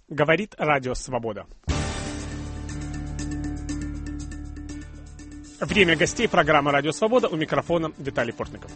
Говорит Радио Свобода. Время гостей программы «Радио Свобода», у микрофона Виталий Портников.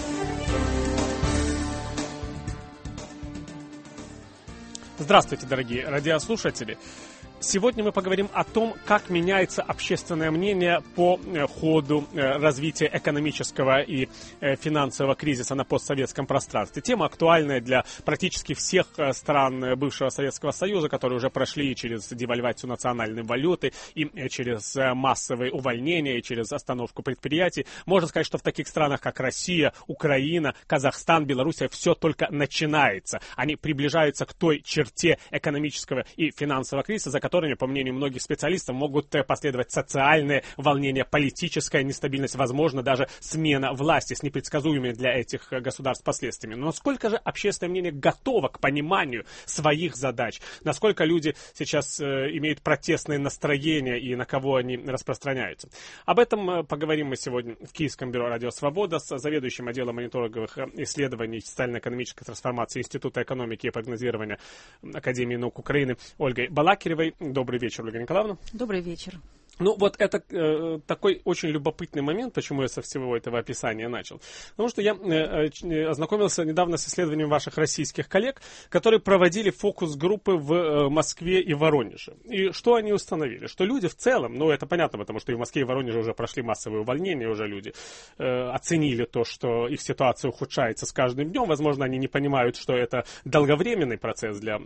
Здравствуйте, дорогие радиослушатели. Сегодня мы поговорим о том, как меняется общественное мнение по ходу развития экономического и финансового кризиса на постсоветском пространстве. Тема актуальная для практически всех стран бывшего Советского Союза, которые уже прошли через девальвацию национальной валюты, и через массовые увольнения, и через остановку предприятий. Можно сказать, что в таких странах, как Россия, Украина, Казахстан, Белоруссия, все только начинается. Они приближаются к той черте экономического и финансового кризиса, за которыми, по мнению многих специалистов, могут последовать социальные волнения, политическая нестабильность, возможно, даже смена власти с непредсказуемыми для этих государств последствиями. Но насколько же общественное мнение готово к пониманию своих задач? Насколько люди сейчас имеют протестное настроение и на кого они распространяются? Об этом поговорим мы сегодня в Киевском бюро «Радио Свобода» с заведующим отделом мониторинговых исследований социально-экономической трансформации Института экономики и прогнозирования Академии наук Украины Ольгой Балакиревой. Добрый вечер, Ольга Николаевна. Добрый вечер. Ну, вот это такой очень любопытный момент, почему я со всего этого описания начал. Потому что я ознакомился недавно с исследованием ваших российских коллег, которые проводили фокус-группы в Москве и Воронеже. И что они установили? Что люди в целом, ну, это понятно, потому что и в Москве, и в Воронеже уже прошли массовые увольнения, уже люди оценили то, что их ситуация ухудшается с каждым днем. Возможно, они не понимают, что это долговременный процесс для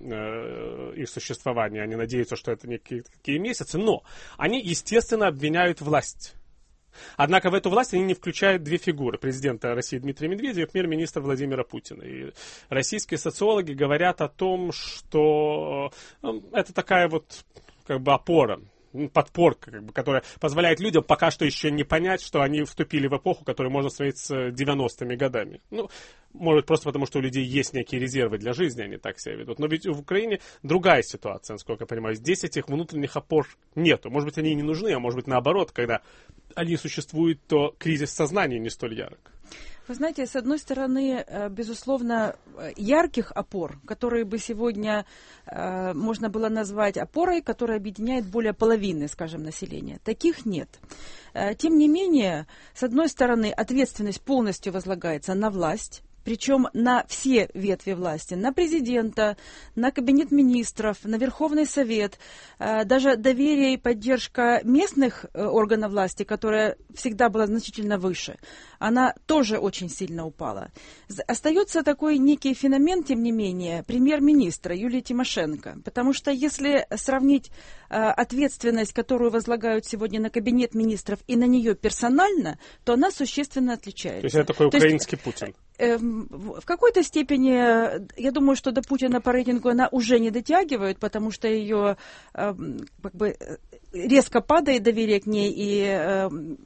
их существования. Они надеются, что это не какие месяцы, но они, естественно, обвиняют власть. Однако в эту власть они не включают две фигуры: президента России Дмитрия Медведева и премьер-министра Владимира Путина. И российские социологи говорят о том, что это такая вот как бы опора, подпорка, как бы, которая позволяет людям пока что еще не понять, что они вступили в эпоху, которую можно сравнить с 90-ми годами. Ну, может, просто потому, что у людей есть некие резервы для жизни, они так себя ведут. Но ведь в Украине другая ситуация, насколько я понимаю. Здесь этих внутренних опор нету. Может быть, они и не нужны, а может быть, наоборот, когда они существуют, то кризис сознания не столь ярок. Вы знаете, с одной стороны, безусловно, ярких опор, которые бы сегодня можно было назвать опорой, которая объединяет более половины, скажем, населения, таких нет. Тем не менее, с одной стороны, ответственность полностью возлагается на власть, причем на все ветви власти, на президента, на кабинет министров, на Верховный Совет. Даже доверие и поддержка местных органов власти, которая всегда была значительно выше, она тоже очень сильно упала. Остается такой некий феномен, тем не менее, премьер-министра Юлии Тимошенко. Потому что если сравнить ответственность, которую возлагают сегодня на кабинет министров, и на нее персонально, то она существенно отличается. То есть это такой украинский Путин? В какой-то степени, я думаю, что до Путина по рейтингу она уже не дотягивает, потому что ее как бы резко падает доверие к ней, и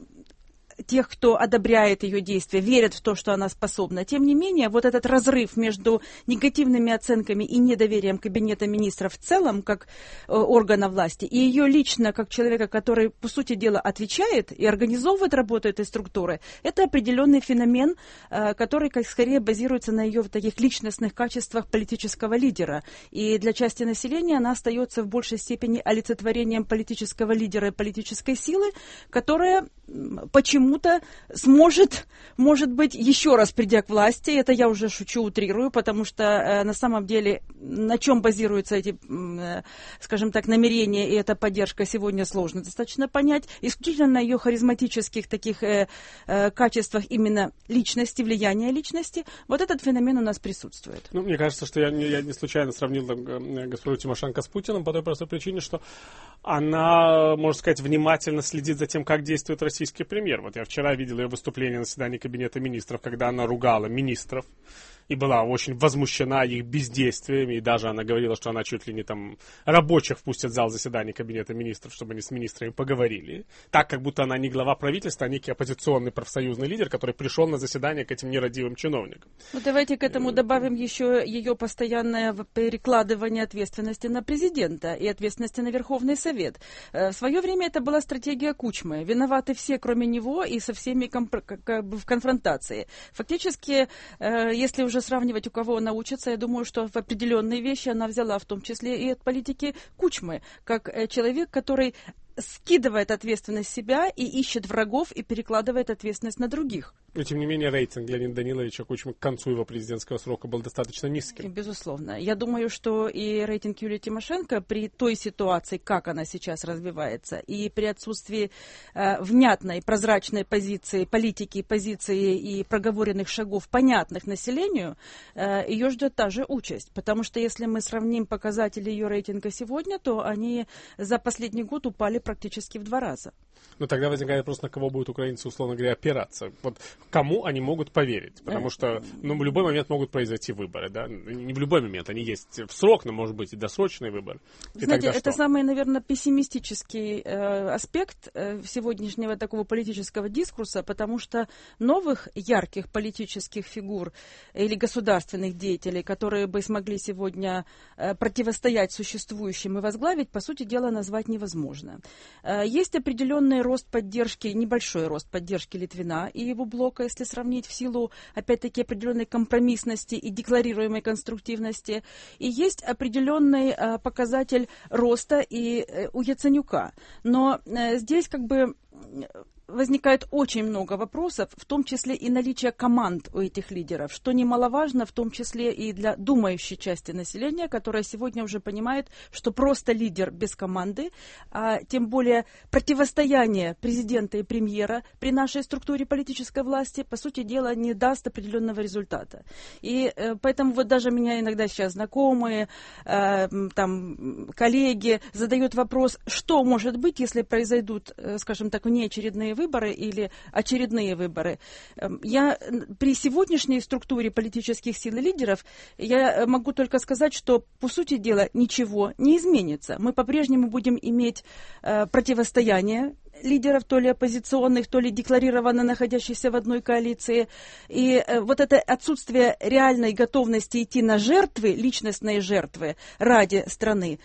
тех, кто одобряет ее действия, верят в то, что она способна. Тем не менее, вот этот разрыв между негативными оценками и недоверием Кабинета министров в целом, как органа власти, и ее лично, как человека, который, по сути дела, отвечает и организовывает работу этой структуры, это определенный феномен, который скорее базируется на ее таких личностных качествах политического лидера. И для части населения она остается в большей степени олицетворением политического лидера и политической силы, которая почему-то сможет, может быть, еще раз придя к власти, это я уже шучу, утрирую, потому что на самом деле на чем базируются эти, скажем так, намерения и эта поддержка сегодня сложно достаточно понять. Исключительно на ее харизматических таких качествах именно личности, влияния личности, вот этот феномен у нас присутствует. Ну, мне кажется, что я не случайно сравнил госпожу Тимошенко с Путиным по той простой причине, что она, можно сказать, внимательно следит за тем, как действует российский премьер. Вот я вчера видел ее выступление на заседании Кабинета министров, когда она ругала министров и была очень возмущена их бездействиями, и даже она говорила, что она чуть ли не там рабочих впустит в зал заседаний Кабинета министров, чтобы они с министрами поговорили. Так, как будто она не глава правительства, а некий оппозиционный профсоюзный лидер, который пришел на заседание к этим нерадивым чиновникам. Ну, давайте к этому добавим еще ее постоянное перекладывание ответственности на президента и ответственности на Верховный Совет. В свое время это была стратегия Кучмы. Виноваты все, кроме него, и со всеми в конфронтации. Фактически, если уже уже сравнивать, у кого она учится. Я думаю, что в определенные вещи она взяла, в том числе и от политики Кучмы, как человек, который скидывает ответственность с себя и ищет врагов и перекладывает ответственность на других. Но, тем не менее, рейтинг Леонида Даниловича Кучмы к концу его президентского срока был достаточно низким. Безусловно. Я думаю, что и рейтинг Юлии Тимошенко при той ситуации, как она сейчас развивается, и при отсутствии внятной, прозрачной позиции, политики, позиции и проговоренных шагов, понятных населению, ее ждет та же участь. Потому что если мы сравним показатели ее рейтинга сегодня, то они за последний год упали практически в 2 раза. Но тогда возникает вопрос, на кого будут украинцы, условно говоря, опираться. Вот кому они могут поверить? Потому что в любой момент могут произойти выборы. Да? Не в любой момент, они есть в срок, но, может быть, и досрочный выбор. Знаете, это самый, наверное, пессимистический аспект сегодняшнего такого политического дискурса, потому что новых ярких политических фигур или государственных деятелей, которые бы смогли сегодня противостоять существующим и возглавить, по сути дела, назвать невозможно. Есть определенный рост поддержки, небольшой рост поддержки Литвина и его блока, если сравнить в силу, опять-таки, определенной компромиссности и декларируемой конструктивности. И есть определенный показатель роста и у Яценюка. Но здесь как бы возникает очень много вопросов, в том числе и наличие команд у этих лидеров, что немаловажно, в том числе и для думающей части населения, которая сегодня уже понимает, что просто лидер без команды, а тем более противостояние президента и премьера при нашей структуре политической власти, по сути дела, не даст определенного результата. И поэтому вот даже меня иногда сейчас знакомые, там, коллеги задают вопрос, что может быть, если произойдут, скажем так, внеочередные выборы или очередные выборы. Я при сегодняшней структуре политических сил и лидеров я могу только сказать, что, по сути дела, ничего не изменится. Мы по-прежнему будем иметь противостояние лидеров, то ли оппозиционных, то ли декларированно находящихся в одной коалиции. И вот это отсутствие реальной готовности идти на жертвы, личностные жертвы ради страны,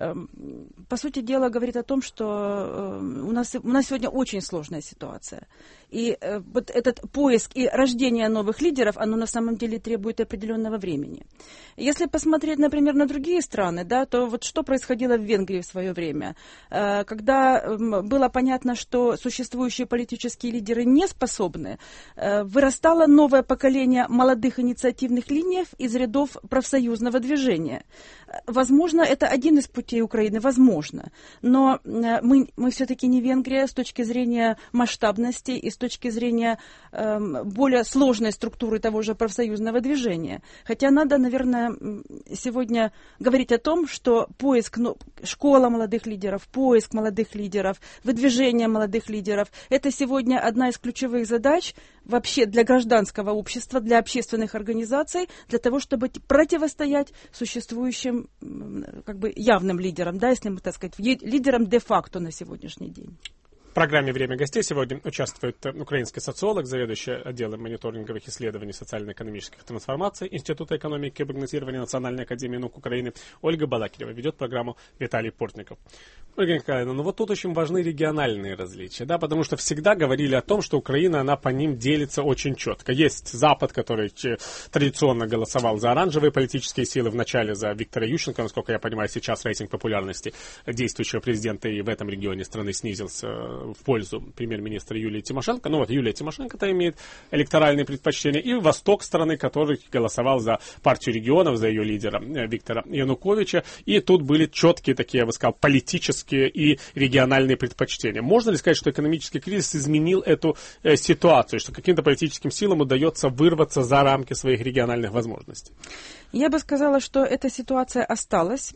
по сути дела, говорит о том, что у нас сегодня очень сложная ситуация. И вот этот поиск и рождение новых лидеров, оно на самом деле требует определенного времени. Если посмотреть, например, на другие страны, да, то вот что происходило в Венгрии в свое время, когда было понятно, что существующие политические лидеры не способны, вырастало новое поколение молодых инициативных лидеров из рядов профсоюзного движения. Возможно, это один из путей Украины, возможно, но мы все-таки не Венгрия с точки зрения масштабности и с точки зрения более сложной структуры того же профсоюзного движения. Хотя надо, наверное, сегодня говорить о том, что поиск, школа молодых лидеров, поиск молодых лидеров, выдвижение молодых лидеров, это сегодня одна из ключевых задач вообще для гражданского общества, для общественных организаций, для того, чтобы противостоять существующим как бы явным лидерам, да, если мы, так сказать, лидерам де-факто на сегодняшний день. В программе «Время гостей» сегодня участвует украинский социолог, заведующий отделом мониторинговых исследований социально-экономических трансформаций Института экономики и прогнозирования Национальной академии наук Украины Ольга Балакирева. Ведет программу Виталий Портников. Ольга Николаевна, ну вот тут очень важны региональные различия, да, потому что всегда говорили о том, что Украина, она по ним делится очень четко. Есть Запад, который традиционно голосовал за оранжевые политические силы, вначале за Виктора Ющенко, насколько я понимаю, сейчас рейтинг популярности действующего президента и в этом регионе страны снизился в пользу премьер-министра Юлии Тимошенко. Ну вот Юлия Тимошенко-то имеет электоральные предпочтения. И восток страны, который голосовал за партию регионов, за ее лидера Виктора Януковича. И тут были четкие такие, я бы сказал, политические и региональные предпочтения. Можно ли сказать, что экономический кризис изменил эту ситуацию, что каким-то политическим силам удается вырваться за рамки своих региональных возможностей? Я бы сказала, что эта ситуация осталась,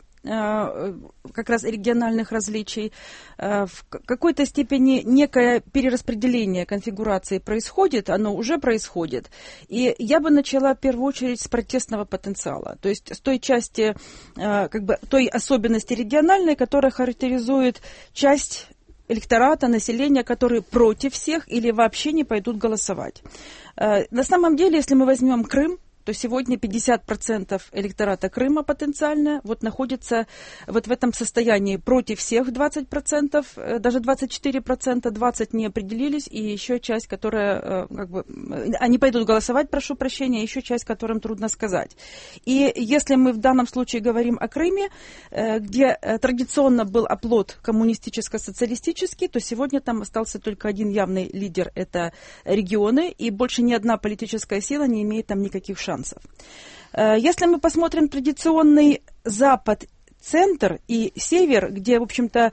как раз региональных различий. В какой-то степени некое перераспределение конфигурации происходит, оно уже происходит. И я бы начала в первую очередь с протестного потенциала, то есть с той части, как бы той особенности региональной, которая характеризует часть электората, населения, которые против всех или вообще не пойдут голосовать. На самом деле, если мы возьмем Крым, то сегодня 50% электората Крыма потенциально вот находится вот в этом состоянии против всех 20%, даже 24%, 20% не определились, и еще часть, которая, как бы, они пойдут голосовать, прошу прощения, еще часть, которым трудно сказать. И если мы в данном случае говорим о Крыме, где традиционно был оплот коммунистическо-социалистический, то сегодня там остался только один явный лидер, это регионы, и больше ни одна политическая сила не имеет там никаких шансов. Если мы посмотрим традиционный Запад, Центр и Север, где, в общем-то,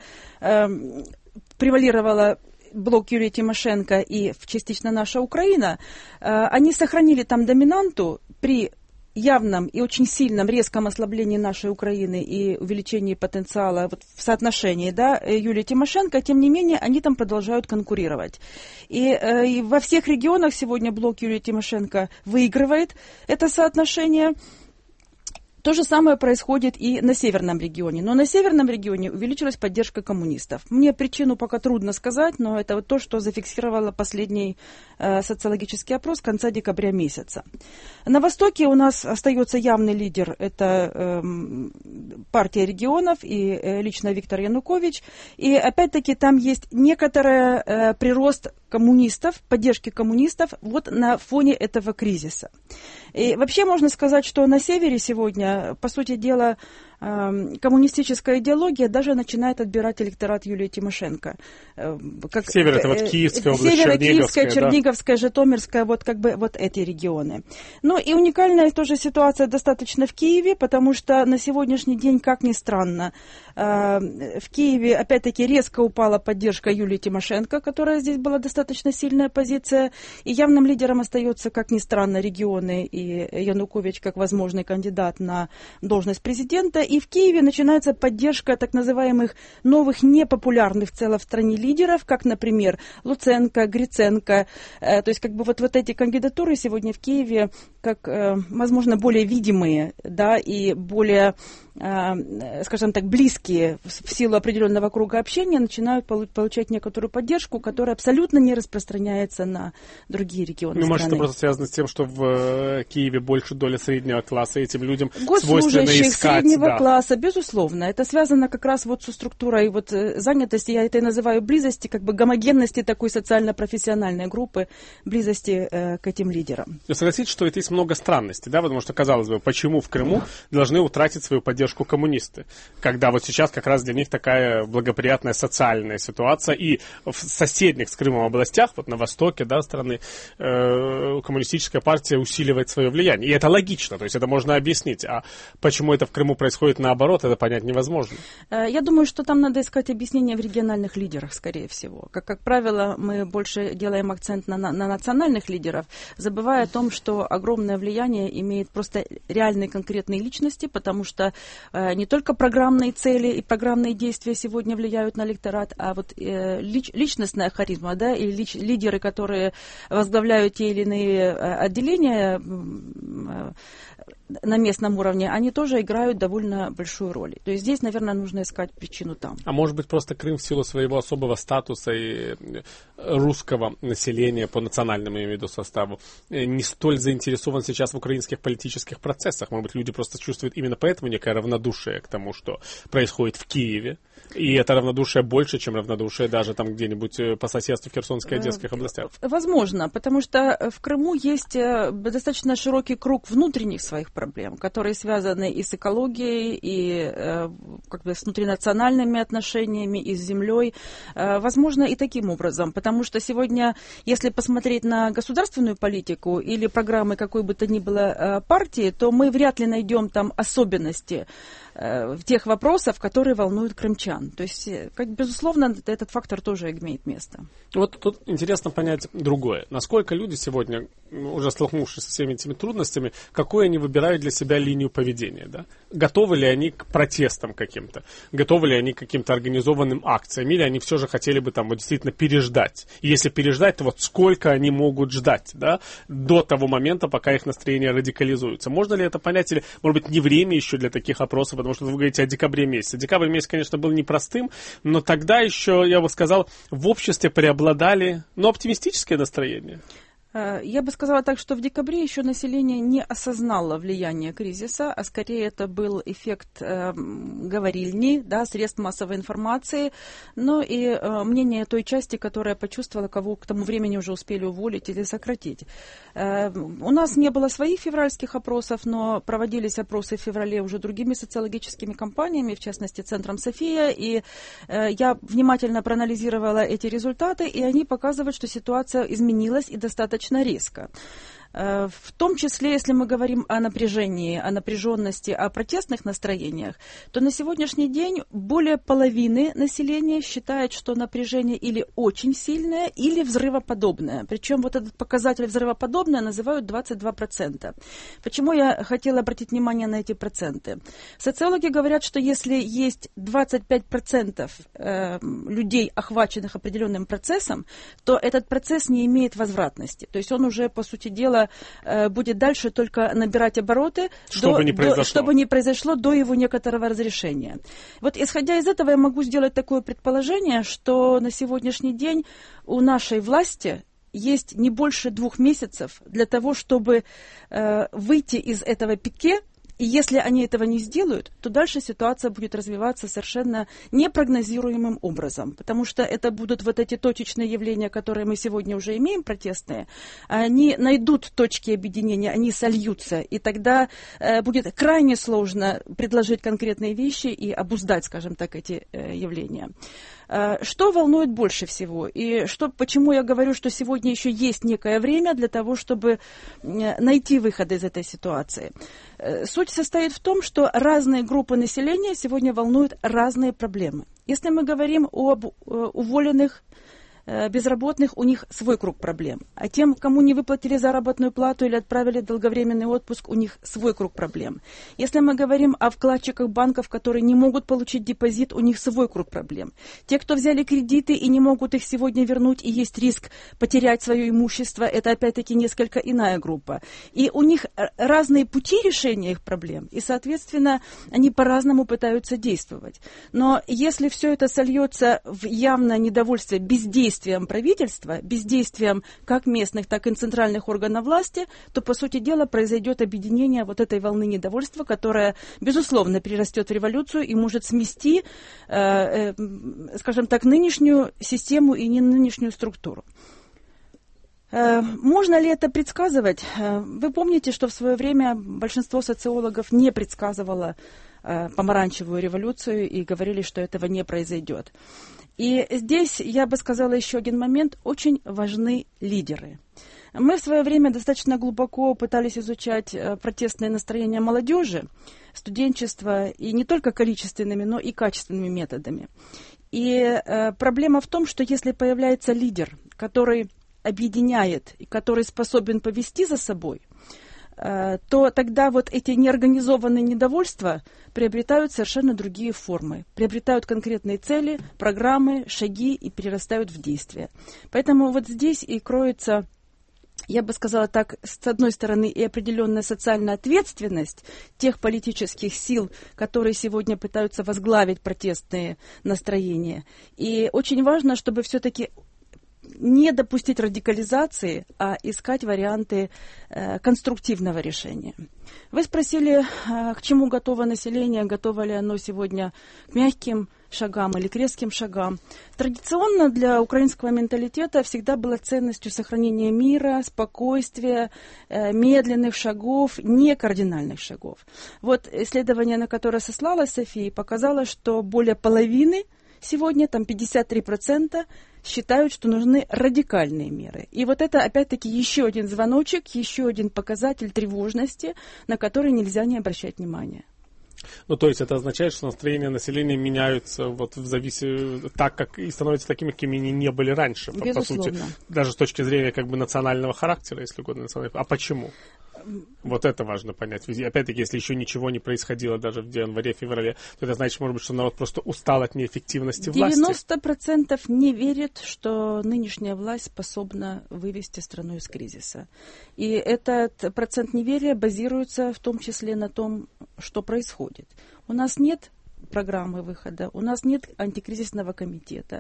превалировала блок Юлии Тимошенко и частично наша Украина, они сохранили там доминанту при явном и очень сильном резком ослаблении нашей Украины и увеличении потенциала вот в соотношении, да, Юлии Тимошенко, тем не менее, они там продолжают конкурировать. И во всех регионах сегодня блок Юлии Тимошенко выигрывает это соотношение. То же самое происходит и на северном регионе. Но на северном регионе увеличилась поддержка коммунистов. Мне причину пока трудно сказать, но это вот то, что зафиксировало последний социологический опрос конца декабря месяца. На востоке у нас остается явный лидер. Это партия регионов и лично Виктор Янукович. И опять-таки там есть некоторый прирост коммунистов, поддержки коммунистов вот на фоне этого кризиса. И вообще можно сказать, что на севере сегодня, по сути дела, коммунистическая идеология даже начинает отбирать электорат Юлии Тимошенко. Как, север это вот Киевская область, Черниговская, Житомирская, вот как бы вот эти регионы. Ну и уникальная тоже ситуация достаточно в Киеве, потому что на сегодняшний день, как ни странно, в Киеве опять-таки резко упала поддержка Юлии Тимошенко, которая здесь была достаточно сильная позиция, и явным лидером остается, как ни странно, регионы и Янукович как возможный кандидат на должность президента. И в Киеве начинается поддержка так называемых новых непопулярных в целом в стране лидеров, как, например, Луценко, Гриценко. То есть как бы вот эти кандидатуры сегодня в Киеве как, возможно, более видимые, да, и более, скажем так, близкие в силу определенного круга общения начинают получать некоторую поддержку, которая абсолютно не распространяется на другие регионы страны. Может, это просто связано с тем, что в Киеве больше доля среднего класса, и этим людям свойственно искать. Среднего класса, безусловно. Это связано как раз вот со структурой вот занятости, я это и называю близости, как бы гомогенности такой социально-профессиональной группы, близости к этим лидерам. Согласитесь, что это есть много странностей, да, потому что, казалось бы, почему в Крыму должны утратить свою поддержку коммунисты, когда вот сейчас как раз для них такая благоприятная социальная ситуация, и в соседних с Крымом областях, вот на востоке, да, страны, коммунистическая партия усиливает свое влияние. И это логично, то есть это можно объяснить. А почему это в Крыму происходит наоборот, это понять невозможно. Я думаю, что там надо искать объяснение в региональных лидерах, скорее всего. Как правило, мы больше делаем акцент на национальных лидеров, забывая о том, что огромное влияние имеет просто реальные конкретные личности, потому что не только программные цели и программные действия сегодня влияют на электорат, а вот личностная харизма, да, и лидеры, которые возглавляют те или иные отделения на местном уровне, они тоже играют довольно большую роль. То есть здесь, наверное, нужно искать причину там. А может быть, просто Крым в силу своего особого статуса и русского населения по национальному, я имею в виду, составу, не столь заинтересован сейчас в украинских политических процессах. Может быть, люди просто чувствуют именно поэтому некое равнодушие к тому, что происходит в Киеве. И это равнодушие больше, чем равнодушие даже там где-нибудь по соседству в Херсонской и Одесских областях. Возможно, потому что в Крыму есть достаточно широкий круг внутренних своих проблем, которые связаны и с экологией, и как бы с внутринациональными отношениями, и с землей. Возможно, и таким образом, потому что сегодня, если посмотреть на государственную политику или программы какой бы то ни было партии, то мы вряд ли найдем там особенности тех вопросов, которые волнуют крымчан. То есть, безусловно, этот фактор тоже имеет место. Вот тут интересно понять другое. Насколько люди сегодня, уже столкнувшись со всеми этими трудностями, какую они выбирают для себя линию поведения? Да? Готовы ли они к протестам каким-то? Готовы ли они к каким-то организованным акциям? Или они все же хотели бы там вот действительно переждать? И если переждать, то вот сколько они могут ждать, да, до того момента, пока их настроение радикализуется? Можно ли это понять? Или, может быть, не время еще для таких опросов? Потому что вы говорите о декабре месяце. Декабрь месяц, конечно, был непростым, но тогда еще, я бы сказал, в обществе преобладали, оптимистические настроения. Я бы сказала так, что в декабре еще население не осознало влияние кризиса, а скорее это был эффект говорильни, да, средств массовой информации, но и мнение той части, которая почувствовала, кого к тому времени уже успели уволить или сократить. У нас не было своих февральских опросов, но проводились опросы в феврале уже другими социологическими компаниями, в частности, Центром София, и я внимательно проанализировала эти результаты, и они показывают, что ситуация изменилась и достаточно резко. В том числе, если мы говорим о напряжении, о напряженности, о протестных настроениях, то на сегодняшний день более половины населения считает, что напряжение или очень сильное, или взрывоподобное. Причем вот этот показатель взрывоподобное называют 22%. Почему я хотела обратить внимание на эти проценты? Социологи говорят, что если есть 25% людей, охваченных определенным процессом, то этот процесс не имеет возвратности. То есть он уже, по сути дела, будет дальше только набирать обороты, чтобы не произошло до его некоторого разрешения. Вот исходя из этого я могу сделать такое предположение, что на сегодняшний день у нашей власти есть не больше 2 месяцев для того, чтобы выйти из этого пике. И если они этого не сделают, то дальше ситуация будет развиваться совершенно непрогнозируемым образом. Потому что это будут вот эти точечные явления, которые мы сегодня уже имеем, протестные, они найдут точки объединения, они сольются. И тогда будет крайне сложно предложить конкретные вещи и обуздать, скажем так, эти явления. Что волнует больше всего? И почему я говорю, что сегодня еще есть некое время для того, чтобы найти выход из этой ситуации? Суть состоит в том, что разные группы населения сегодня волнуют разные проблемы. Если мы говорим об уволенных, безработных, у них свой круг проблем. А тем, кому не выплатили заработную плату или отправили в долговременный отпуск, у них свой круг проблем. Если мы говорим о вкладчиках банков, которые не могут получить депозит, у них свой круг проблем. Те, кто взяли кредиты и не могут их сегодня вернуть, и есть риск потерять свое имущество, это опять-таки несколько иная группа. И у них разные пути решения их проблем, и, соответственно, они по-разному пытаются действовать. Но если все это сольется в явное недовольствие бездействием правительства, бездействием как местных, так и центральных органов власти, то, по сути дела, произойдет объединение вот этой волны недовольства, которая, безусловно, перерастет в революцию и может смести, скажем так, нынешнюю систему и не нынешнюю структуру. Можно ли это предсказывать? Вы помните, что в свое время большинство социологов не предсказывало помаранчевую революцию и говорили, что этого не произойдет. И здесь, я бы сказала еще один момент, очень важны лидеры. Мы в свое время достаточно глубоко пытались изучать протестные настроения молодежи, студенчества, и не только количественными, но и качественными методами. И проблема в том, что если появляется лидер, который объединяет и который способен повести за собой, то тогда вот эти неорганизованные недовольства приобретают совершенно другие формы, приобретают конкретные цели, программы, шаги и перерастают в действия. Поэтому вот здесь и кроется, я бы сказала так, с одной стороны, и определенная социальная ответственность тех политических сил, которые сегодня пытаются возглавить протестные настроения. И очень важно, чтобы все-таки не допустить радикализации, а искать варианты конструктивного решения. Вы спросили, к чему готово население, готово ли оно сегодня к мягким шагам или к резким шагам. Традиционно для украинского менталитета всегда была ценностью сохранения мира, спокойствия, медленных шагов, не кардинальных шагов. Вот исследование, на которое сослалась София, показало, что более половины сегодня, там 53%, считают, что нужны радикальные меры. И вот это, опять-таки, еще один звоночек, еще один показатель тревожности, на который нельзя не обращать внимания. Ну, то есть это означает, что настроения населения меняются вот в зависимости так, как и становятся такими, какими они не были раньше. По сути, даже с точки зрения как бы национального характера, если угодно. А почему? Вот это важно понять. Опять-таки, если еще ничего не происходило даже в январе-феврале, то это значит, может быть, что народ просто устал от неэффективности власти. 90% не верят, что нынешняя власть способна вывести страну из кризиса. И этот процент неверия базируется в том числе на том, что происходит. У нас нет программы выхода, у нас нет антикризисного комитета,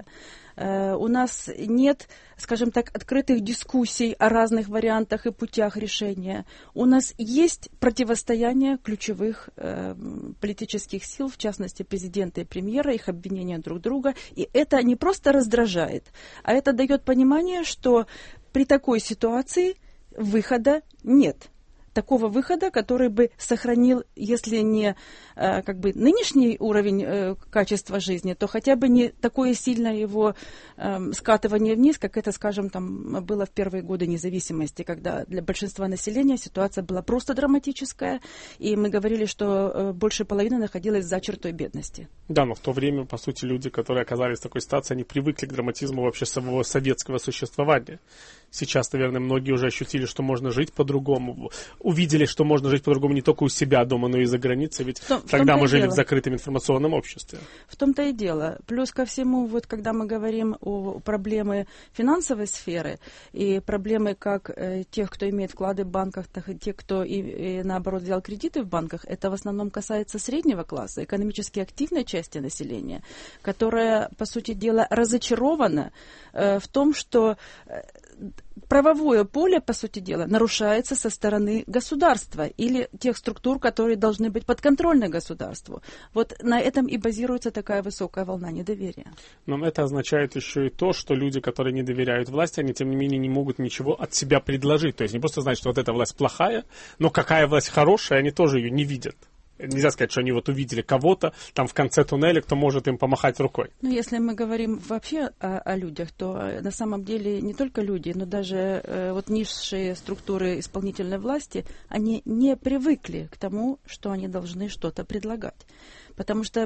у нас нет, скажем так, открытых дискуссий о разных вариантах и путях решения. У нас есть противостояние ключевых политических сил, в частности президента и премьера, их обвинения друг друга, и это не просто раздражает, а это дает понимание, что при такой ситуации выхода нет. Такого выхода, который бы сохранил, если не нынешний уровень качества жизни, то хотя бы не такое сильное его скатывание вниз, как это, скажем, там было в первые годы независимости, когда для большинства населения ситуация была просто драматическая, и мы говорили, что больше половины находилась за чертой бедности. Да, но в то время, по сути, люди, которые оказались в такой ситуации, они привыкли к драматизму вообще самого советского существования. Сейчас, наверное, многие уже ощутили, что можно жить по-другому. Увидели, что можно жить по-другому не только у себя дома, но и за границей. Ведь тогда мы жили в закрытом информационном обществе. В том-то и дело. Плюс ко всему, вот когда мы говорим о проблеме финансовой сферы и проблемы как тех, кто имеет вклады в банках, так и тех, кто наоборот взял кредиты в банках, это в основном касается среднего класса, экономически активной части населения, которая, по сути дела, разочарована в том, что правовое поле, по сути дела, нарушается со стороны государства или тех структур, которые должны быть подконтрольны государству. Вот на этом и базируется такая высокая волна недоверия. Но это означает еще и то, что люди, которые не доверяют власти, они, тем не менее, не могут ничего от себя предложить. То есть не просто знать, что вот эта власть плохая, но какая власть хорошая, они тоже ее не видят. Нельзя сказать, что они вот увидели кого-то там в конце туннеля, кто может им помахать рукой. Ну, если мы говорим вообще о людях, то на самом деле не только люди, но даже вот низшие структуры исполнительной власти, они не привыкли к тому, что они должны что-то предлагать. Потому что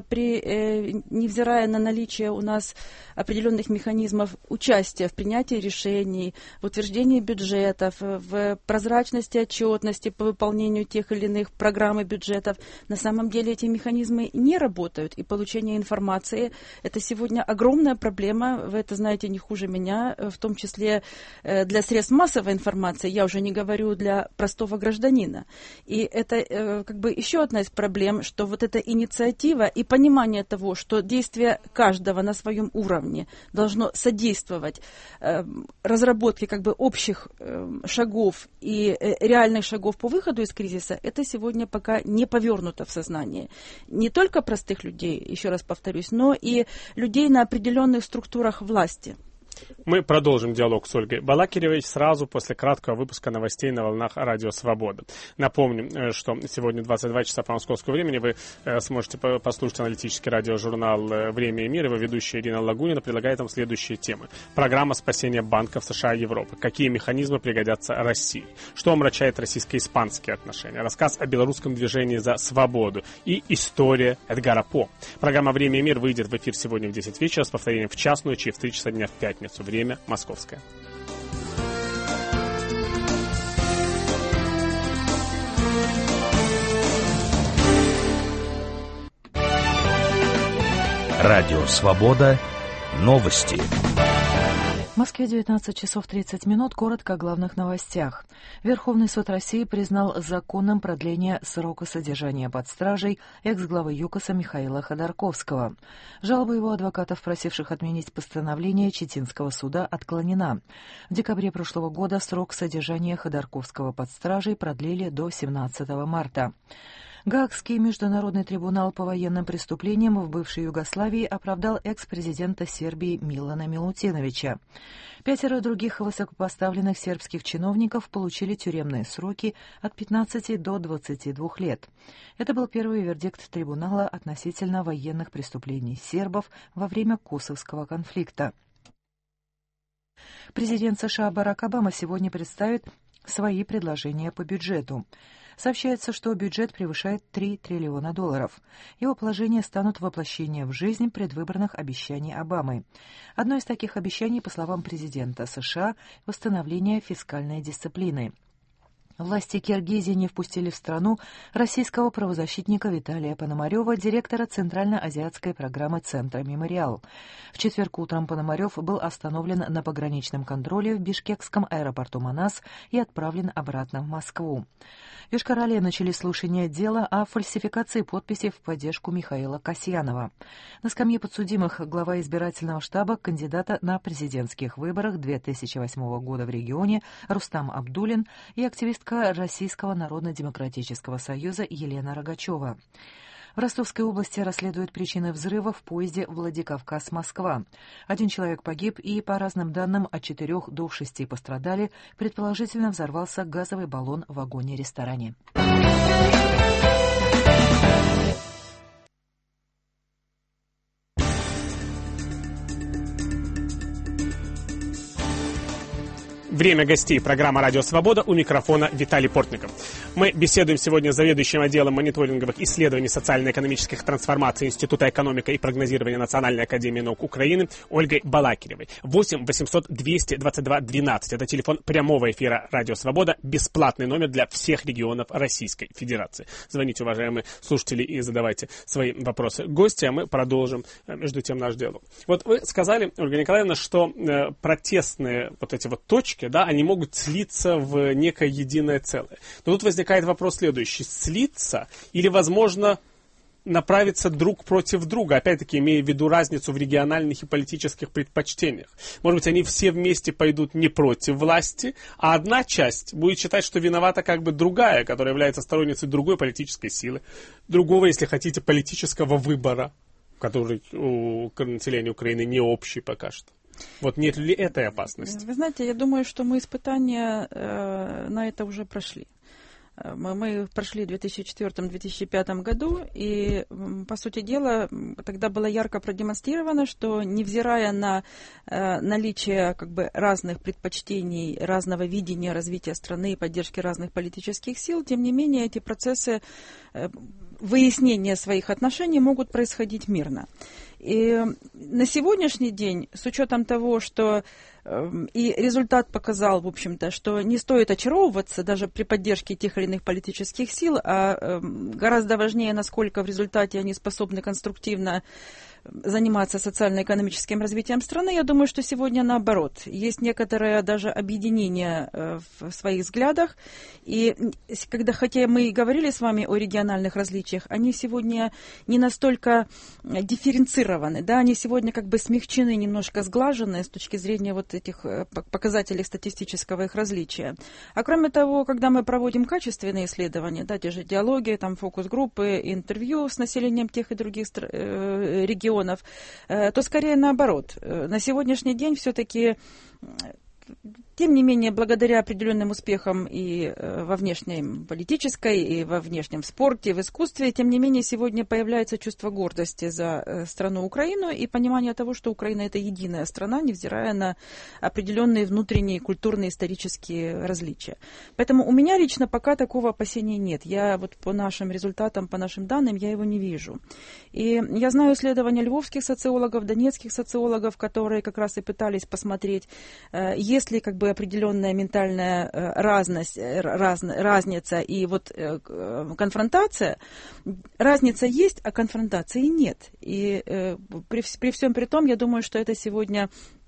невзирая на наличие у нас определенных механизмов участия в принятии решений, в утверждении бюджетов, в прозрачности, отчетности по выполнению тех или иных программ и бюджетов, на самом деле эти механизмы не работают. И получение информации – это сегодня огромная проблема, вы это знаете не хуже меня, в том числе для средств массовой информации, я уже не говорю для простого гражданина. И это как бы еще одна из проблем, что вот эта инициатива и понимание того, что действие каждого на своем уровне должно содействовать разработке как бы общих шагов и реальных шагов по выходу из кризиса, это сегодня пока не повернуто в сознание. Не только простых людей, еще раз повторюсь, но и людей на определенных структурах власти. Мы продолжим диалог с Ольгой Балакиревой сразу после краткого выпуска новостей на волнах Радио Свобода. Напомним, что сегодня 22 часа по московскому времени вы сможете послушать аналитический радиожурнал «Время и мир». Его ведущая Ирина Лагунина предлагает вам следующие темы. Программа спасения банков США и Европы. Какие механизмы пригодятся России? Что омрачает российско-испанские отношения? Рассказ о белорусском движении за свободу. И история Эдгара По. Программа «Время и мир» выйдет в эфир сегодня в 10 вечера с повторением в час ночи и в 3 часа дня в пятницу. Время московское. Радио «Свобода». Новости. В Москве 19 часов 30 минут. Коротко о главных новостях. Верховный суд России признал законным продление срока содержания под стражей экс-главы ЮКОСа Михаила Ходорковского. Жалоба его адвокатов, просивших отменить постановление Читинского суда, отклонена. В декабре прошлого года срок содержания Ходорковского под стражей продлили до 17 марта. Гаагский международный трибунал по военным преступлениям в бывшей Югославии оправдал экс-президента Сербии Милана Милутиновича. 5 других высокопоставленных сербских чиновников получили тюремные сроки от 15 до 22 лет. Это был первый вердикт трибунала относительно военных преступлений сербов во время Косовского конфликта. Президент США Барак Обама сегодня представит свои предложения по бюджету. Сообщается, что бюджет превышает $3 триллиона. Его положения станут воплощением в жизнь предвыборных обещаний Обамы. Одно из таких обещаний, по словам президента США, восстановление фискальной дисциплины. Власти Киргизии не впустили в страну российского правозащитника Виталия Пономарёва, директора Центрально-азиатской программы Центра «Мемориал». В четверг утром Пономарёв был остановлен на пограничном контроле в бишкекском аэропорту Манас и отправлен обратно в Москву. В Йошкар-Оле начали слушание дела о фальсификации подписей в поддержку Михаила Касьянова. На скамье подсудимых глава избирательного штаба кандидата на президентских выборах 2008 года в регионе Рустам Абдуллин и активистка Российского народно-демократического союза Елена Рогачева. В Ростовской области расследуют причины взрыва в поезде Владикавказ-Москва. 1 человек погиб и, по разным данным, от 4 до 6 пострадали. Предположительно, взорвался газовый баллон в вагоне-ресторане. Время гостей. Программа «Радио Свобода», у микрофона Виталий Портников. Мы беседуем сегодня с заведующим отделом мониторинговых исследований социально-экономических трансформаций Института экономики и прогнозирования Национальной академии наук Украины Ольгой Балакиревой. 8 800 222 12. Это телефон прямого эфира «Радио Свобода», бесплатный номер для всех регионов Российской Федерации. Звоните, уважаемые слушатели, и задавайте свои вопросы гости, а мы продолжим между тем наш диалог. Вот вы сказали, Ольга Николаевна, что протестные вот эти вот точки, да, они могут слиться в некое единое целое. Но тут возникает вопрос следующий. Слиться или, возможно, направиться друг против друга, опять-таки имея в виду разницу в региональных и политических предпочтениях. Может быть, они все вместе пойдут не против власти, а одна часть будет считать, что виновата как бы другая, которая является сторонницей другой политической силы, другого, если хотите, политического выбора, который у населения Украины не общий пока что. Вот нет ли этой опасности? Вы знаете, я думаю, что мы испытания на это уже прошли. Мы прошли в 2004-2005 году, и, по сути дела, тогда было ярко продемонстрировано, что, невзирая на наличие как бы разных предпочтений, разного видения развития страны и поддержки разных политических сил, тем не менее эти процессы выяснения своих отношений могут происходить мирно. И на сегодняшний день, с учетом того, что и результат показал, в общем-то, что не стоит очаровываться даже при поддержке тех или иных политических сил, а гораздо важнее, насколько в результате они способны конструктивно заниматься социально-экономическим развитием страны, я думаю, что сегодня наоборот. Есть некоторое даже объединение в своих взглядах. И хотя мы и говорили с вами о региональных различиях, они сегодня не настолько дифференцированы, да, они сегодня как бы смягчены, немножко сглажены с точки зрения вот этих показателей статистического их различия. А кроме того, когда мы проводим качественные исследования, да, те же диалоги, там фокус-группы, интервью с населением тех и других регионов, то скорее наоборот. На сегодняшний день все-таки, тем не менее, благодаря определенным успехам и во внешней политической, и во внешнем спорте, в искусстве, тем не менее, сегодня появляется чувство гордости за страну Украину и понимание того, что Украина – это единая страна, невзирая на определенные внутренние культурные исторические различия. Поэтому у меня лично пока такого опасения нет. Я вот по нашим результатам, по нашим данным, я его не вижу. И я знаю исследования львовских социологов, донецких социологов, которые как раз и пытались посмотреть, есть ли как бы определенная ментальная разница и вот конфронтация. Разница есть, а конфронтации нет. И при всем при том, я думаю, что это сегодня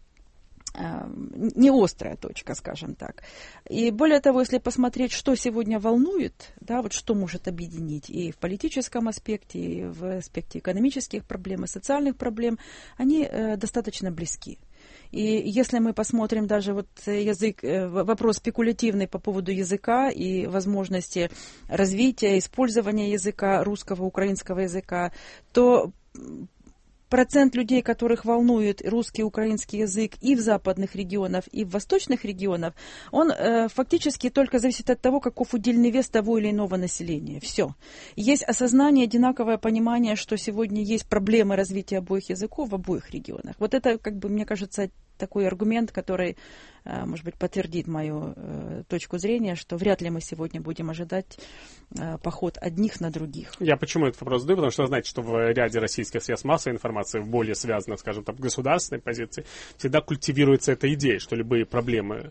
не острая точка, скажем так. И более того, если посмотреть, что сегодня волнует, да, вот что может объединить и в политическом аспекте, и в аспекте экономических проблем, и социальных проблем, они достаточно близки. И если мы посмотрим даже вот вопрос спекулятивный по поводу языка и возможности развития, использования языка, русского, украинского языка, то процент людей, которых волнует русский и украинский язык и в западных регионах, и в восточных регионах, он фактически только зависит от того, каков удельный вес того или иного населения. Все. Есть осознание, одинаковое понимание, что сегодня есть проблемы развития обоих языков в обоих регионах. Вот это, как бы, мне кажется, такой аргумент, который, может быть, подтвердит мою точку зрения, что вряд ли мы сегодня будем ожидать поход одних на других. Я почему этот вопрос задаю? Потому что знаете, что в ряде российских средств массовой информации, в более связанных, скажем так, государственной позиции, всегда культивируется эта идея, что любые проблемы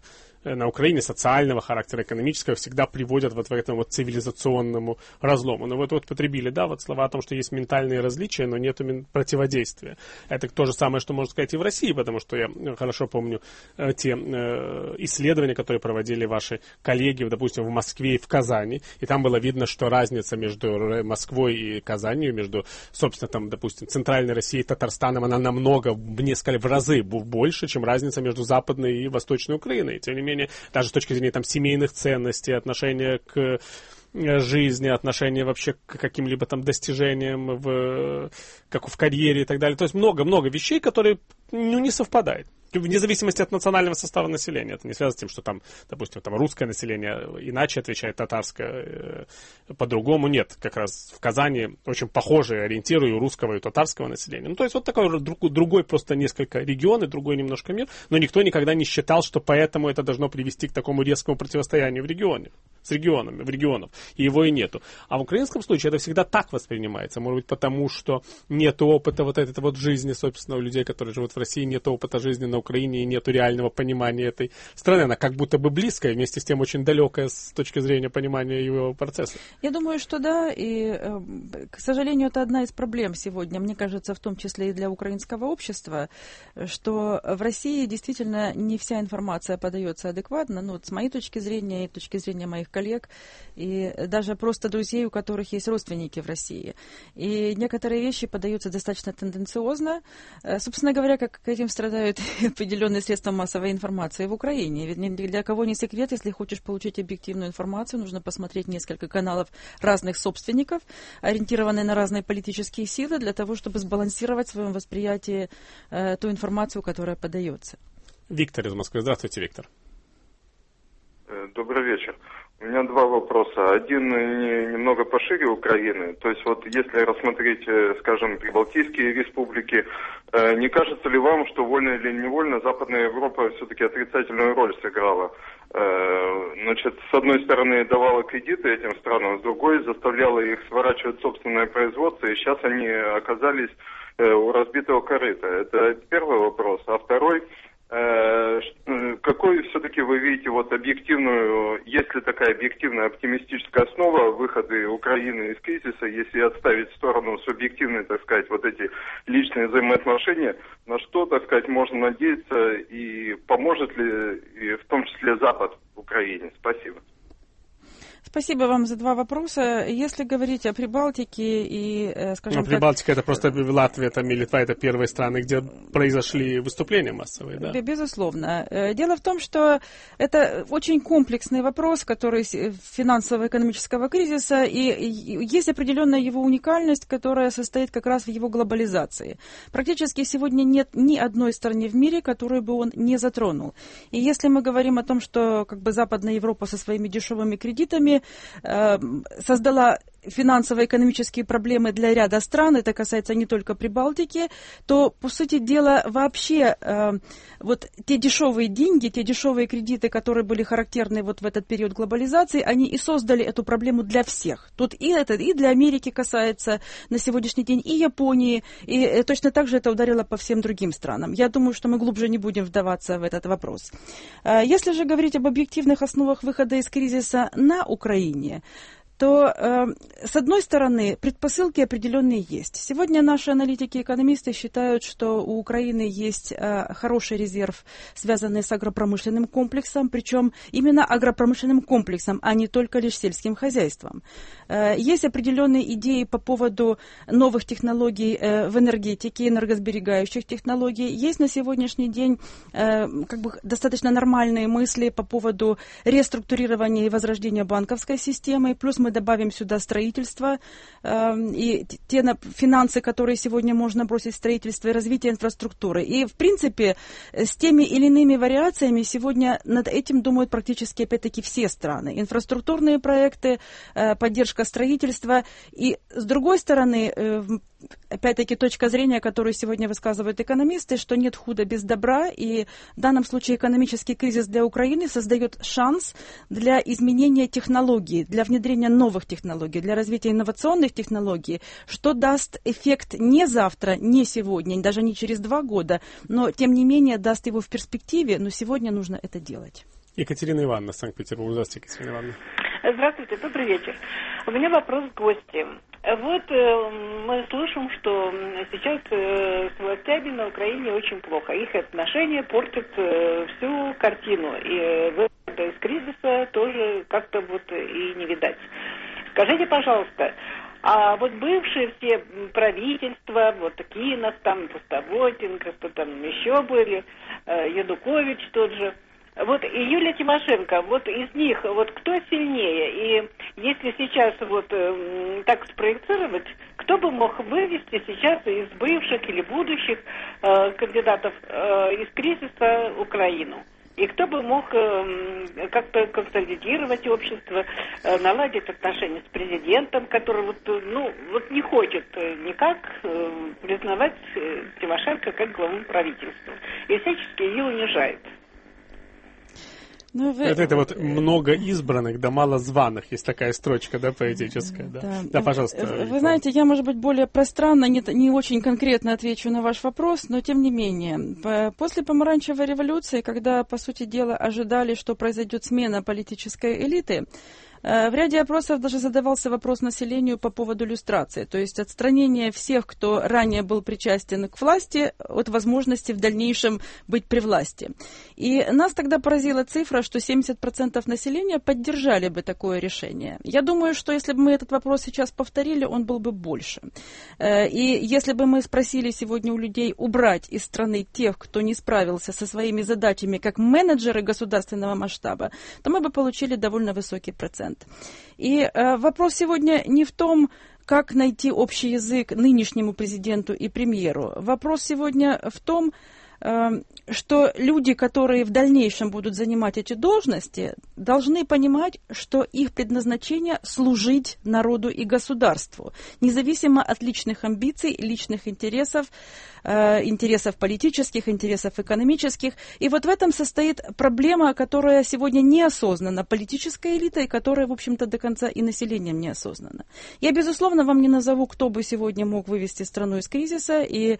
на Украине социального характера, экономического, всегда приводят вот в этом вот цивилизационному разлому. Но вот потребили, да, вот слова о том, что есть ментальные различия, но нет противодействия. Это то же самое, что можно сказать и в России, потому что я хорошо помню те исследования, которые проводили ваши коллеги, допустим, в Москве и в Казани, и там было видно, что разница между Москвой и Казанью, между, собственно, там, допустим, Центральной Россией и Татарстаном, она намного, в разы больше, чем разница между Западной и Восточной Украиной. Тем не менее, даже с точки зрения там семейных ценностей, отношения к жизни, отношения вообще к каким-либо там достижениям, как в карьере и так далее. То есть много-много вещей, которые не совпадают. Вне зависимости от национального состава населения. Это не связано с тем, что там, допустим, там русское население иначе отвечает, татарское по-другому. Нет, как раз в Казани очень похожие ориентиры и у русского, и у татарского населения. Ну, то есть вот такой другой просто несколько регион и другой немножко мир, но никто никогда не считал, что поэтому это должно привести к такому резкому противостоянию в регионе, в регионах, и его и нету. А в украинском случае это всегда так воспринимается, может быть, потому что нет опыта вот этой вот жизни, собственно, у людей, которые живут в России, нет опыта жизни на Украине и нет реального понимания этой страны. Она как будто бы близкая, вместе с тем очень далекая с точки зрения понимания его процесса. Я думаю, что да, и, к сожалению, это одна из проблем сегодня, мне кажется, в том числе и для украинского общества, что в России действительно не вся информация подается адекватно, ну, вот с моей точки зрения и точки зрения моих коллег, и даже просто друзей, у которых есть родственники в России. И некоторые вещи подаются достаточно тенденциозно. Собственно говоря, как этим страдают определенные средства массовой информации в Украине. Ведь ни для кого не секрет, если хочешь получить объективную информацию, нужно посмотреть несколько каналов разных собственников, ориентированные на разные политические силы, для того, чтобы сбалансировать в своем восприятии ту информацию, которая подается. Виктор из Москвы. Здравствуйте, Виктор. Добрый вечер. У меня два вопроса. Один немного пошире Украины. То есть вот если рассмотреть, скажем, прибалтийские республики, не кажется ли вам, что вольно или невольно Западная Европа все-таки отрицательную роль сыграла? Значит, с одной стороны давала кредиты этим странам, с другой заставляла их сворачивать собственное производство, и сейчас они оказались у разбитого корыта. Это первый вопрос. А второй... Какой все-таки вы видите вот объективную, есть ли такая объективная оптимистическая основа выхода Украины из кризиса, если отставить в сторону субъективные, так сказать, вот эти личные взаимоотношения, на что, так сказать, можно надеяться и поможет ли и в том числе Запад Украине? Спасибо. Спасибо вам за два вопроса. Если говорить о Прибалтике и, скажем так... Прибалтика это просто Латвия там, и Литва, это первые страны, где произошли выступления массовые, да? Безусловно. Дело в том, что это очень комплексный вопрос, который финансово-экономического кризиса, и есть определенная его уникальность, которая состоит как раз в его глобализации. Практически сегодня нет ни одной страны в мире, которую бы он не затронул. И если мы говорим о том, что как бы Западная Европа со своими дешевыми кредитами создала финансово-экономические проблемы для ряда стран, это касается не только Прибалтики, то, по сути дела, вообще вот те дешевые деньги, те дешевые кредиты, которые были характерны вот в этот период глобализации, они и создали эту проблему для всех. Тут и для Америки касается на сегодняшний день, и Японии, и точно так же это ударило по всем другим странам. Я думаю, что мы глубже не будем вдаваться в этот вопрос. Если же говорить об объективных основах выхода из кризиса на Украине, то, с одной стороны, предпосылки определенные есть. Сегодня наши аналитики и экономисты считают, что у Украины есть хороший резерв, связанный с агропромышленным комплексом, причем именно агропромышленным комплексом, а не только лишь сельским хозяйством. Есть определенные идеи по поводу новых технологий в энергетике, энергосберегающих технологий. Есть на сегодняшний день как бы достаточно нормальные мысли по поводу реструктурирования и возрождения банковской системы, плюс мы добавим сюда строительство и те финансы, которые сегодня можно бросить в строительство и развитие инфраструктуры. И, в принципе, с теми или иными вариациями сегодня над этим думают практически, опять-таки, все страны. Инфраструктурные проекты, поддержка строительства. И, с другой стороны, опять-таки, точка зрения, которую сегодня высказывают экономисты, что нет худа без добра, и в данном случае экономический кризис для Украины создает шанс для изменения технологий, для внедрения новых технологий, для развития инновационных технологий, что даст эффект не завтра, не сегодня, даже не через 2 года, но, тем не менее, даст его в перспективе, но сегодня нужно это делать. Екатерина Ивановна, Санкт-Петербург. Здравствуйте, Екатерина Ивановна. Здравствуйте, добрый вечер. У меня вопрос к гостям. Вот мы слышим, что сейчас с властями на Украине очень плохо. Их отношения портят всю картину. И выхода из кризиса тоже как-то вот и не видать. Скажите, пожалуйста, а вот бывшие все правительства, вот Кинов, там, Пустовотенко, что там еще были, Янукович тот же, вот и Юлия Тимошенко, вот из них, вот кто сильнее? И если сейчас вот так спроецировать, кто бы мог вывести сейчас из бывших или будущих кандидатов из кризиса Украину? И кто бы мог как-то консолидировать общество, наладить отношения с президентом, который вот не хочет никак признавать Тимошенко как главу правительства и всячески ее унижает. Это вот много избранных, да мало званых. Есть такая строчка, да, поэтическая. Да, пожалуйста. Вы знаете, я, может быть, более пространно, не очень конкретно отвечу на ваш вопрос, но тем не менее. После помаранчевой революции, когда, по сути дела, ожидали, что произойдет смена политической элиты, в ряде опросов даже задавался вопрос населению по поводу люстрации, то есть отстранение всех, кто ранее был причастен к власти, от возможности в дальнейшем быть при власти. И нас тогда поразила цифра, что 70% населения поддержали бы такое решение. Я думаю, что если бы мы этот вопрос сейчас повторили, он был бы больше. И если бы мы спросили сегодня у людей убрать из страны тех, кто не справился со своими задачами как менеджеры государственного масштаба, то мы бы получили довольно высокий процент. И вопрос сегодня не в том, как найти общий язык нынешнему президенту и премьеру. Вопрос сегодня в том, что люди, которые в дальнейшем будут занимать эти должности, должны понимать, что их предназначение служить народу и государству, независимо от личных амбиций, личных интересов, интересов политических, интересов экономических. И вот в этом состоит проблема, которая сегодня не осознана политической элитой, которая, в общем-то, до конца и населением не осознана. Я, безусловно, вам не назову, кто бы сегодня мог вывести страну из кризиса, и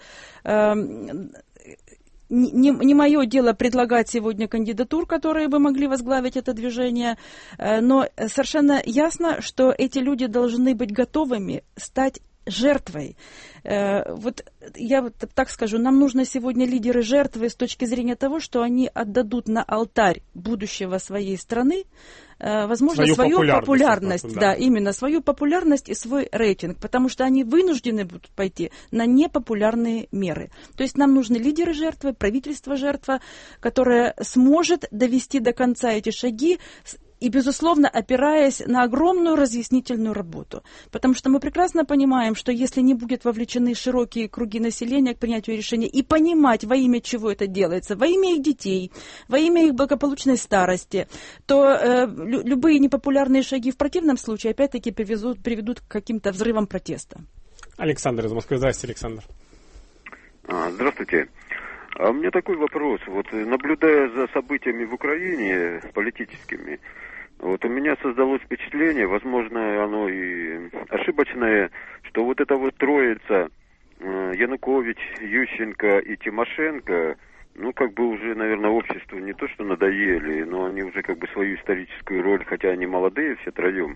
не мое дело предлагать сегодня кандидатур, которые бы могли возглавить это движение, но совершенно ясно, что эти люди должны быть готовыми стать жертвой. Вот я вот так скажу, нам нужны сегодня лидеры жертвы с точки зрения того, что они отдадут на алтарь будущего своей страны, возможно, свою популярность, да, именно свою популярность и свой рейтинг, потому что они вынуждены будут пойти на непопулярные меры. То есть нам нужны лидеры жертвы, правительство жертва, которое сможет довести до конца эти шаги, и, безусловно, опираясь на огромную разъяснительную работу. Потому что мы прекрасно понимаем, что если не будут вовлечены широкие круги населения к принятию решений и понимать, во имя чего это делается, во имя их детей, во имя их благополучной старости, то любые непопулярные шаги в противном случае опять-таки приведут к каким-то взрывам протеста. Александр из Москвы. Здравствуйте, Александр. Здравствуйте. А у меня такой вопрос. Вот наблюдая за событиями в Украине политическими, вот у меня создалось впечатление, возможно, оно и ошибочное, что вот эта вот троица Янукович, Ющенко и Тимошенко, как бы уже, наверное, обществу не то что надоели, но они уже как бы свою историческую роль, хотя они молодые все троем,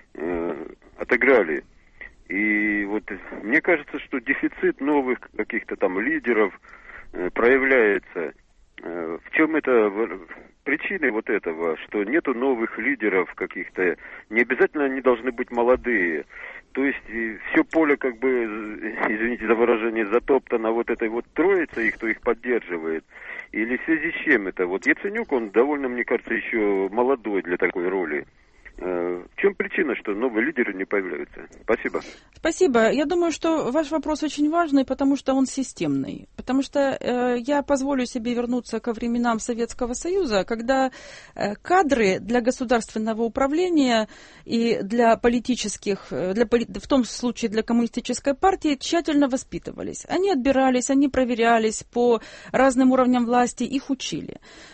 отыграли. И вот мне кажется, что дефицит новых каких-то там лидеров проявляется. В чем это причины вот этого, что нету новых лидеров каких-то, не обязательно они должны быть молодые. То есть все поле как бы, извините за выражение, затоптано вот этой вот троицей, кто их поддерживает. Или в связи с чем это? Вот Яценюк, он довольно, мне кажется, еще молодой для такой роли. В чем причина, что новые лидеры не появляются? Спасибо. Спасибо. Я думаю, что ваш вопрос очень важный, потому что он системный. Потому что я позволю себе вернуться ко временам Советского Союза, когда кадры для государственного управления и для политических, в том случае для коммунистической партии, тщательно воспитывались. Они отбирались, они проверялись по разным уровням власти, их учили.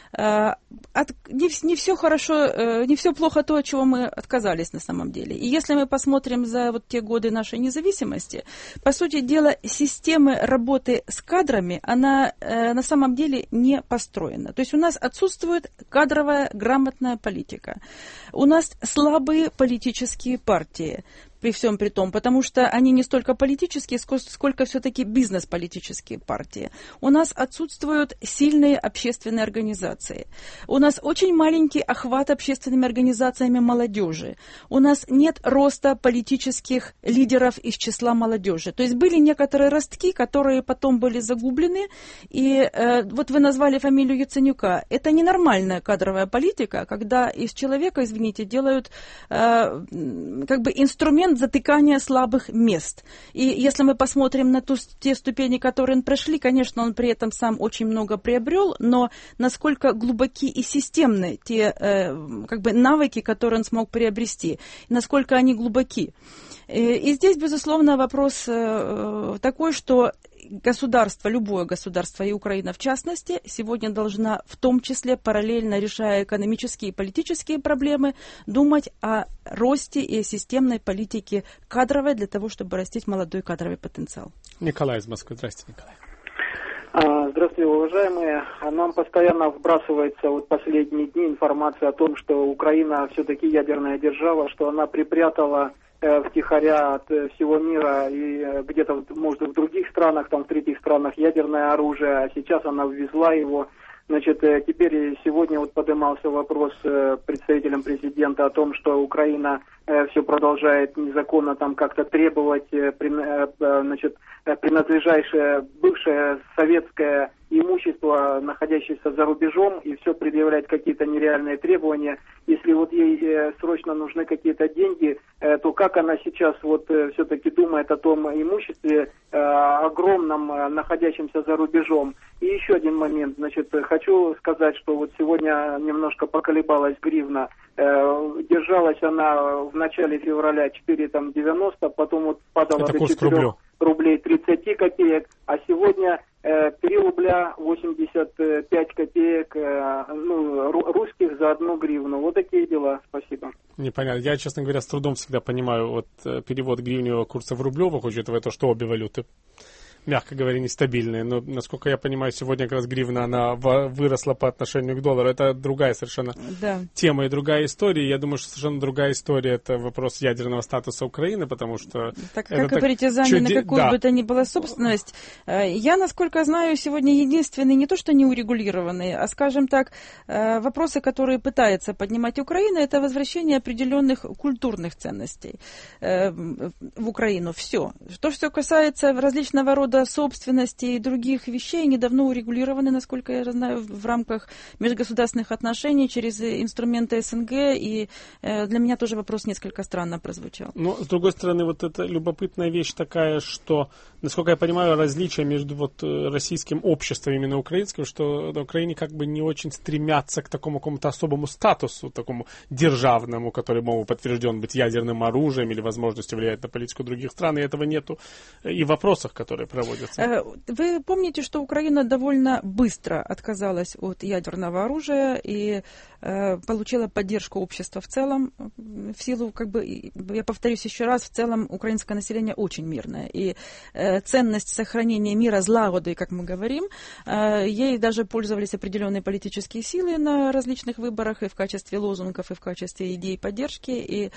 Не все хорошо, не все плохо то, от чего мы отказались на самом деле. И если мы посмотрим за вот те годы нашей независимости, по сути дела, системы работы с кадрами лидерами, она на самом деле не построена. То есть у нас отсутствует кадровая грамотная политика. У нас слабые политические партии. При всем при том, потому что они не столько политические, сколько все-таки бизнес-политические партии. У нас отсутствуют сильные общественные организации. У нас очень маленький охват общественными организациями молодежи. У нас нет роста политических лидеров из числа молодежи. То есть были некоторые ростки, которые потом были загублены. И вот вы назвали фамилию Яценюка. Это ненормальная кадровая политика, когда из человека, извините, делают как бы инструмент затыкания слабых мест. И если мы посмотрим на те ступени, которые он прошли, конечно, он при этом сам очень много приобрел, но насколько глубоки и системны те как бы навыки, которые он смог приобрести, насколько они глубоки. И здесь, безусловно, вопрос такой, что государство, любое государство, и Украина в частности, сегодня должна в том числе, параллельно решая экономические и политические проблемы, думать о росте и о системной политике кадровой для того, чтобы растить молодой кадровый потенциал. Николай из Москвы. Здравствуйте, Николай. Здравствуйте, уважаемые. Нам постоянно вбрасывается вот последние дни информация о том, что Украина все-таки ядерная держава, что она припрятала втихаря от всего мира и где-то, может, в других странах, там в третьих странах ядерное оружие, а сейчас она ввезла его. Значит, теперь сегодня вот поднимался вопрос представителям президента о том, что Украина все продолжает незаконно там как-то требовать, значит, принадлежащее бывшее советское имущество, находящееся за рубежом, и все предъявлять какие-то нереальные требования. Если вот ей срочно нужны какие-то деньги, то как она сейчас вот все-таки думает о том имуществе огромном, находящемся за рубежом? И еще один момент, значит, хочу сказать, что вот сегодня немножко поколебалась гривна. Держалась она в начале февраля 4,90, потом вот падала до 4 рублей 30 копеек, а сегодня 3 рубля 85 копеек русских за 1 гривну. Вот такие дела. Спасибо. Непонятно. Я, честно говоря, с трудом всегда понимаю вот перевод гривневого курса в рублевых, учитывая то, что обе валюты, мягко говоря, нестабильные. Но, насколько я понимаю, сегодня как раз гривна, она выросла по отношению к доллару. Это другая совершенно тема и другая история. Я думаю, что совершенно другая история — это вопрос ядерного статуса Украины, потому что... Так как и притязание на какую бы то ни было собственность. Я, насколько знаю, сегодня единственный не то что неурегулированный, а, скажем так, вопросы, которые пытается поднимать Украина, это возвращение определенных культурных ценностей в Украину. Все. То, что касается различного рода собственности и других вещей, недавно урегулированы, насколько я знаю, в рамках межгосударственных отношений через инструменты СНГ, и для меня тоже вопрос несколько странно прозвучал. Но, с другой стороны, вот эта любопытная вещь такая, что, насколько я понимаю, различие между вот российским обществом, именно украинским, что на Украине как бы не очень стремятся к такому какому-то особому статусу, такому державному, который мог бы подтвержден быть ядерным оружием или возможностью влиять на политику других стран, и этого нету и в вопросах, которые проводятся. Вы помните, что Украина довольно быстро отказалась от ядерного оружия и получила поддержку общества в целом, в силу, как бы, я повторюсь еще раз, в целом украинское население очень мирное, и ценность сохранения мира, злагоды, как мы говорим, ей даже пользовались определенные политические силы на различных выборах и в качестве лозунгов, и в качестве идей поддержки, и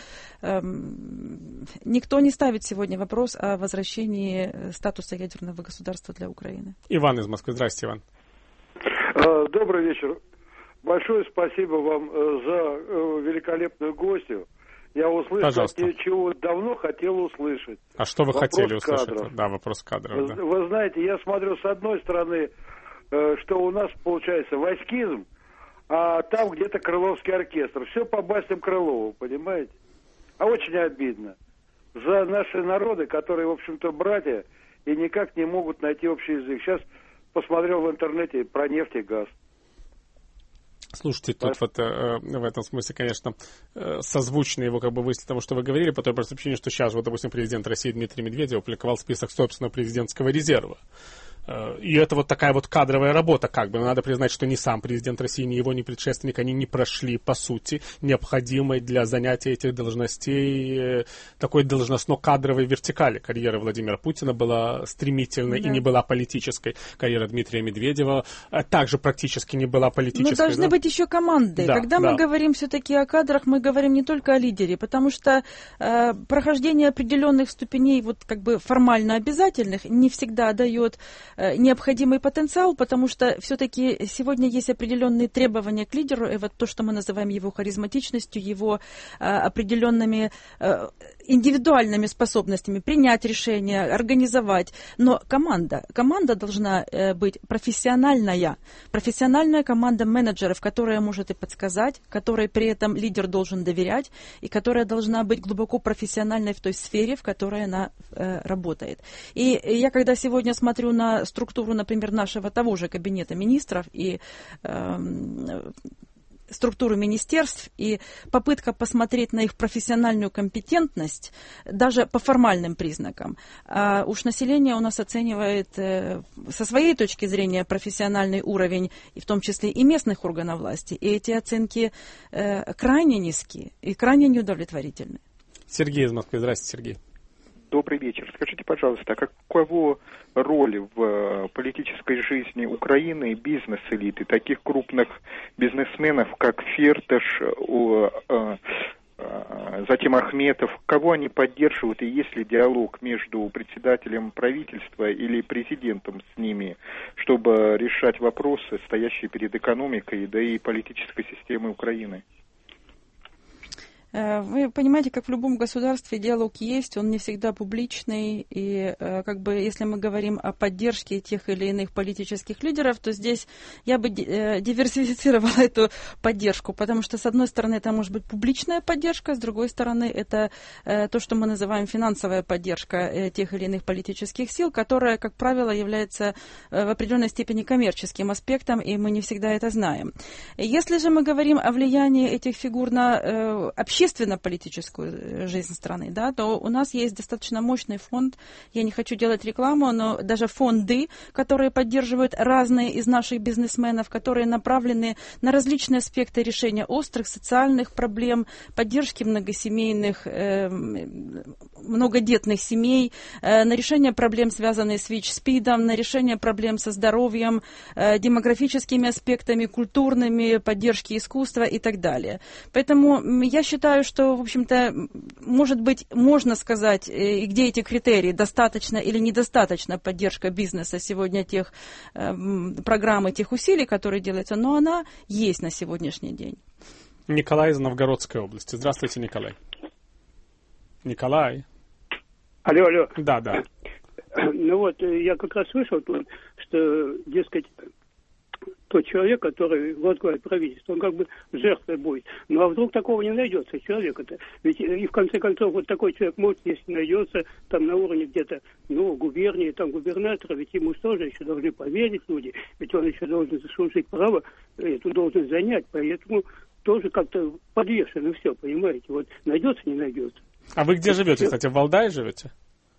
никто не ставит сегодня вопрос о возвращении статуса ядерного государства для Украины. Иван из Москвы. Здравствуйте, Иван. Добрый вечер. Большое спасибо вам за великолепную гостью. Я услышал, чего давно хотел услышать. А что вы хотели услышать? Да, вопрос кадров. Да. Вы знаете, я смотрю с одной стороны, что у нас получается войскизм, а там где-то Крыловский оркестр. Все по басням Крылова, понимаете? А очень обидно за наши народы, которые, в общем-то, братья, и никак не могут найти общий язык. Сейчас посмотрел в интернете про нефть и газ. Слушайте, тут вот в этом смысле, конечно, созвучно его как бы мысли тому, что вы говорили, по той простой причине, что сейчас, вот, допустим, президент России Дмитрий Медведев опубликовал список собственного президентского резерва. И это вот такая вот кадровая работа, как бы. Надо признать, что ни сам президент России, ни его, ни предшественник, они не прошли, по сути, необходимой для занятия этих должностей такой должностно-кадровой вертикали. Карьера Владимира Путина была стремительной и не была политической. Карьера Дмитрия Медведева также практически не была политической. Но должны быть еще команды. Да, когда мы говорим все-таки о кадрах, мы говорим не только о лидере, потому что прохождение определенных ступеней, вот как бы формально обязательных, не всегда дает необходимый потенциал, потому что все-таки сегодня есть определенные требования к лидеру, и вот то, что мы называем его харизматичностью, его определенными индивидуальными способностями принять решения, организовать. Но команда должна быть профессиональная команда менеджеров, которая может и подсказать, которой при этом лидер должен доверять, и которая должна быть глубоко профессиональной в той сфере, в которой она работает. И я когда сегодня смотрю на структуру, например, нашего того же кабинета министров и структуру министерств, и попытка посмотреть на их профессиональную компетентность, даже по формальным признакам. А уж население у нас оценивает со своей точки зрения профессиональный уровень, и в том числе и местных органов власти. И эти оценки крайне низкие и крайне неудовлетворительны. Сергей из Москвы. Здравствуйте, Сергей. Добрый вечер. Скажите, пожалуйста, а каково роли в политической жизни Украины бизнес-элиты, таких крупных бизнесменов, как Фирташ, затем Ахметов, кого они поддерживают, и есть ли диалог между председателем правительства или президентом с ними, чтобы решать вопросы, стоящие перед экономикой, да и политической системой Украины? Вы понимаете, как в любом государстве диалог есть, он не всегда публичный, и как бы если мы говорим о поддержке тех или иных политических лидеров, то здесь я бы диверсифицировала эту поддержку, потому что с одной стороны это может быть публичная поддержка, с другой стороны это то, что мы называем финансовая поддержка тех или иных политических сил, которая, как правило, является в определенной степени коммерческим аспектом, и мы не всегда это знаем. Если же мы говорим о влиянии этих фигур на общественно-политическую жизнь страны, да, то у нас есть достаточно мощный фонд, я не хочу делать рекламу, но даже фонды, которые поддерживают разные из наших бизнесменов, которые направлены на различные аспекты решения острых социальных проблем, поддержки многосемейных, многодетных семей, на решение проблем, связанных с ВИЧ-СПИДом, на решение проблем со здоровьем, демографическими аспектами, культурными, поддержки искусства и так далее. Поэтому я считаю, что, в общем-то, может быть, можно сказать, где эти критерии, достаточно или недостаточно поддержка бизнеса сегодня тех программ и тех усилий, которые делаются, но она есть на сегодняшний день. Николай из Новгородской области. Здравствуйте, Николай. Николай. Алло. Да. Ну вот, я как раз слышал, что, дескать, тот человек, который возглавит правительство, он как бы жертвой будет. Ну а вдруг такого не найдется человека-то? Ведь и в конце концов вот такой человек может, если найдется там на уровне где-то, губернии, там губернатора, ведь ему тоже еще должны поверить люди, ведь он еще должен заслужить право эту должность занять, поэтому тоже как-то подвешено все, понимаете? Вот найдется, не найдется. А вы где живете, кстати, в Валдае живете?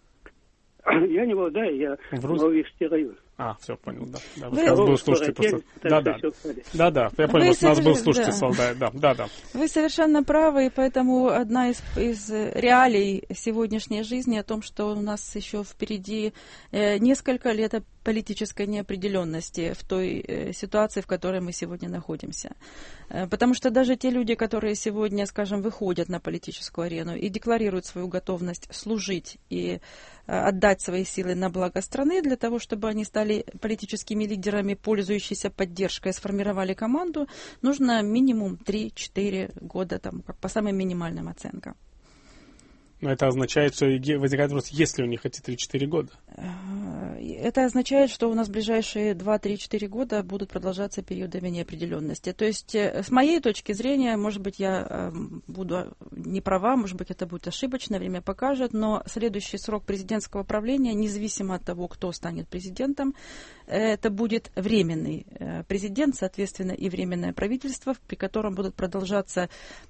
Я не Валдай, я в Нововижский район. Все, понял, да. У нас был слушатель просто... Да, я понял, у нас был слушатель с Валдая, да. Вы совершенно правы, и поэтому одна из реалий сегодняшней жизни о том, что у нас еще впереди несколько лет политической неопределенности в той ситуации, в которой мы сегодня находимся. Потому что даже те люди, которые сегодня, скажем, выходят на политическую арену и декларируют свою готовность служить и отдать свои силы на благо страны для того, чтобы они стали политическими лидерами, пользующиеся поддержкой, сформировали команду, нужно минимум 3-4 года, там, как по самым минимальным оценкам. Но это означает, что возникает вопрос, есть ли у них эти 3-4 года? Это означает, что у нас в ближайшие 2-3-4 года будут продолжаться периоды неопределенности. То есть, с моей точки зрения, может быть, я буду не права, может быть, это будет ошибочно, время покажет, но следующий срок президентского правления, независимо от того, кто станет президентом, это будет временный президент, соответственно, и временное правительство, при котором будут продолжаться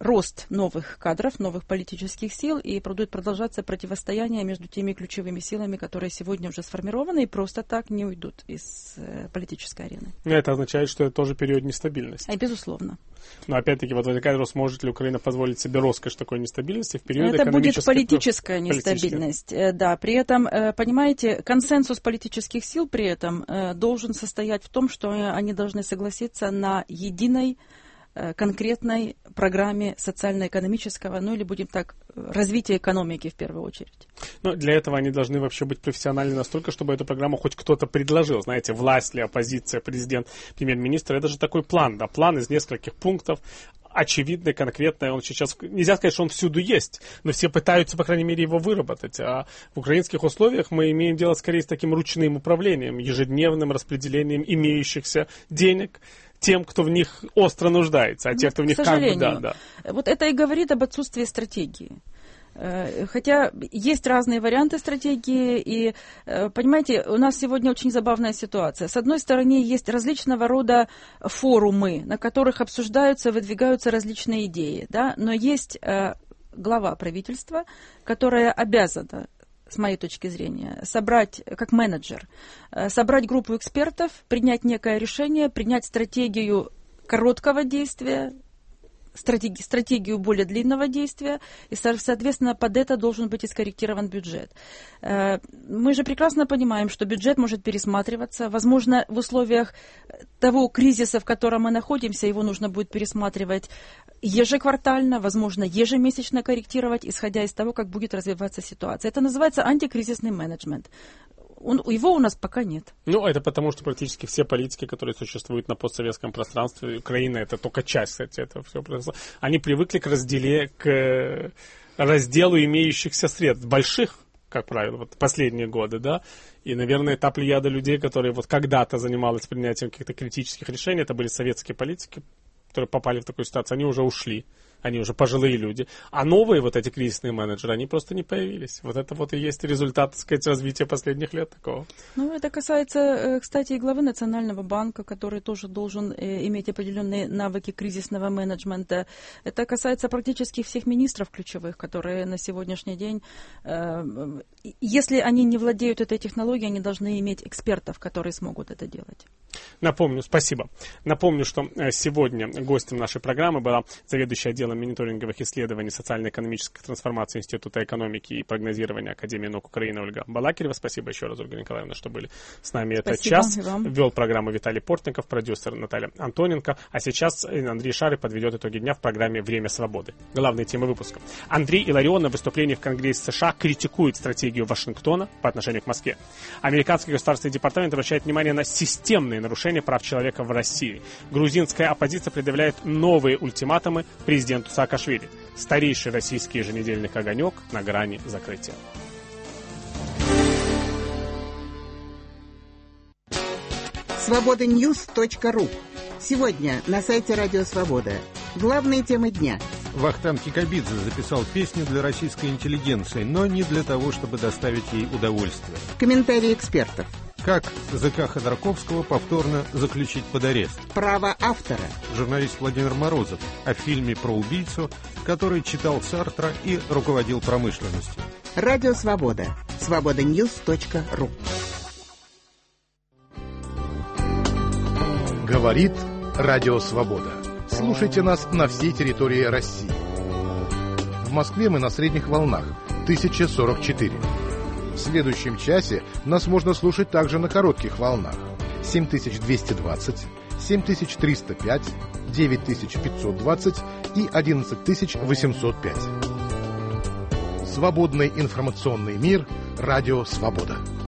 рост новых кадров, новых политических сил, и будет продолжаться противостояние между теми ключевыми силами, которые сегодня уже сформированы и просто так не уйдут из политической арены. Это означает, что это тоже период нестабильности. Безусловно. Но опять-таки вот возникает вопрос, может ли Украина позволить себе роскошь такой нестабильности в период это будет политической нестабильность. Да, при этом, понимаете, консенсус политических сил при этом должен состоять в том, что они должны согласиться на единой конкретной программе социально-экономического, или будем так, развития экономики в первую очередь. Но для этого они должны вообще быть профессиональны настолько, чтобы эту программу хоть кто-то предложил. Знаете, власть ли, оппозиция, президент, премьер-министр, это же такой план, да, план из нескольких пунктов, очевидный, конкретный, он сейчас, нельзя сказать, что он всюду есть, но все пытаются, по крайней мере, его выработать. А в украинских условиях мы имеем дело скорее с таким ручным управлением, ежедневным распределением имеющихся денег тем, кто в них остро нуждается, а те, кто в них как бы, да. Вот это и говорит об отсутствии стратегии. Хотя есть разные варианты стратегии, и, понимаете, у нас сегодня очень забавная ситуация. С одной стороны, есть различного рода форумы, на которых обсуждаются, выдвигаются различные идеи, да? Но есть глава правительства, которая обязана, с моей точки зрения, собрать, как менеджер, собрать группу экспертов, принять некое решение, принять стратегию короткого действия, стратегию более длинного действия, и, соответственно, под это должен быть и скорректирован бюджет. Мы же прекрасно понимаем, что бюджет может пересматриваться. Возможно, в условиях того кризиса, в котором мы находимся, его нужно будет пересматривать ежеквартально, возможно, ежемесячно корректировать, исходя из того, как будет развиваться ситуация. Это называется антикризисный менеджмент. Его у нас пока нет. Это потому, что практически все политики, которые существуют на постсоветском пространстве, Украина это только часть, кстати, этого всего произошло, они привыкли к разделу имеющихся средств, больших, как правило, вот последние годы, да, и, наверное, та плеяда людей, которые вот когда-то занималась принятием каких-то критических решений, это были советские политики, которые попали в такую ситуацию, они уже ушли. Они уже пожилые люди. А новые вот эти кризисные менеджеры, они просто не появились. Вот это вот и есть результат, так сказать, развития последних лет такого. Это касается, кстати, и главы Национального банка, который тоже должен иметь определенные навыки кризисного менеджмента. Это касается практически всех министров ключевых, которые на сегодняшний день, если они не владеют этой технологией, они должны иметь экспертов, которые смогут это делать. Спасибо. Напомню, что сегодня гостем нашей программы была заведующая отделом мониторинговых исследований социально-экономической трансформации Института экономики и прогнозирования Академии наук Украины Ольга Балакирева. Спасибо еще раз, Ольга Николаевна, что были с нами этот час. Вел программу Виталий Портников, продюсер Наталья Антоненко. А сейчас Андрей Шарый подведет итоги дня в программе «Время свободы». Главные темы выпуска. Андрей Иларион на выступлении в Конгрессе США критикует стратегию Вашингтона по отношению к Москве. Американский государственный департамент обращает внимание на системные нарушения прав человека в России. Грузинская оппозиция предъявляет новые ультиматумы президенту Саакашвили. Старейший российский еженедельник «Огонек» на грани закрытия. Свобода-Ньюс.ру. Сегодня на сайте Радио Свобода. Главные темы дня. Вахтанг Кикабидзе записал песню для российской интеллигенции, но не для того, чтобы доставить ей удовольствие. Комментарии экспертов. Как ЗК Ходорковского повторно заключить под арест? Право автора. Журналист Владимир Морозов о фильме про убийцу, который читал Сартра и руководил промышленностью. Радио Свобода. Свобода-Ньюс.ру. Говорит Радио Свобода. Слушайте нас на всей территории России. В Москве мы на средних волнах 1044. В следующем часе нас можно слушать также на коротких волнах 7220, 7305, 9520 и 11805. Свободный информационный мир. Радио Свобода.